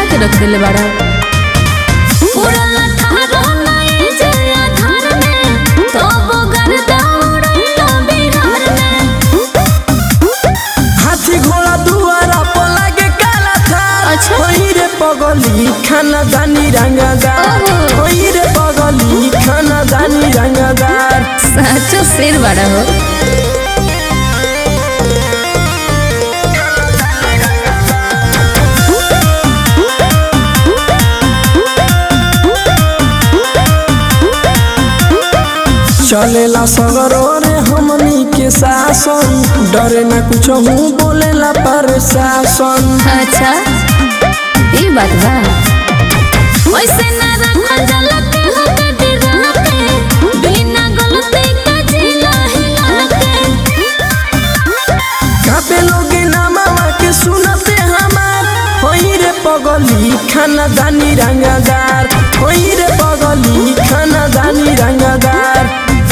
के रख दिले बड़ा। हाथी घोड़ा दुआरा पर लागे काला थार। अच्छा। होई रे पगली खाना दानी रंगदार। होई रे पगली खाना दानी रंगदार। सचो शेर बड़ा हो। चलेला सगरो रे हमनी के शासन। डरे ना कुछ हूँ बोलेला प्रशासन। अच्छा ये बात बा। वैसे ना रखल जाला के हो के डराते, बिना गलती के जिला हिलाते। कापे लोगे नामा के सुनते हमार। होई रे पगली खाना दानी रंगदार। होई रे पगली खाना दानी रंगदार।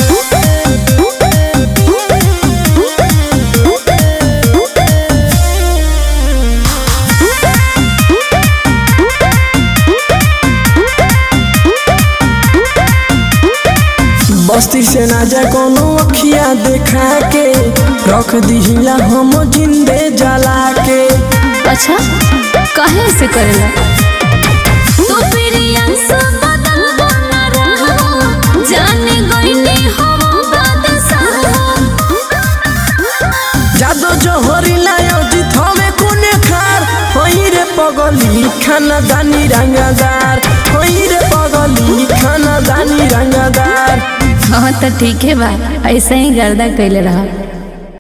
बस्ती से ना जा कोनो अखिया देखा के। रख दिहिला हम जिंदे जला के। अच्छा काहे से करेला तो प्रियन से बदल बना रहा। जाने गईनी हम बादशाह। जादो जोहरी लायो जीत हमें कोने खार। होई रे पगली खाना दानी रंगदार। होई रे पगली खाना दानी रंगदार। हाँ तो ठीक है बा, ऐसे ही गर्दा कैले रहा।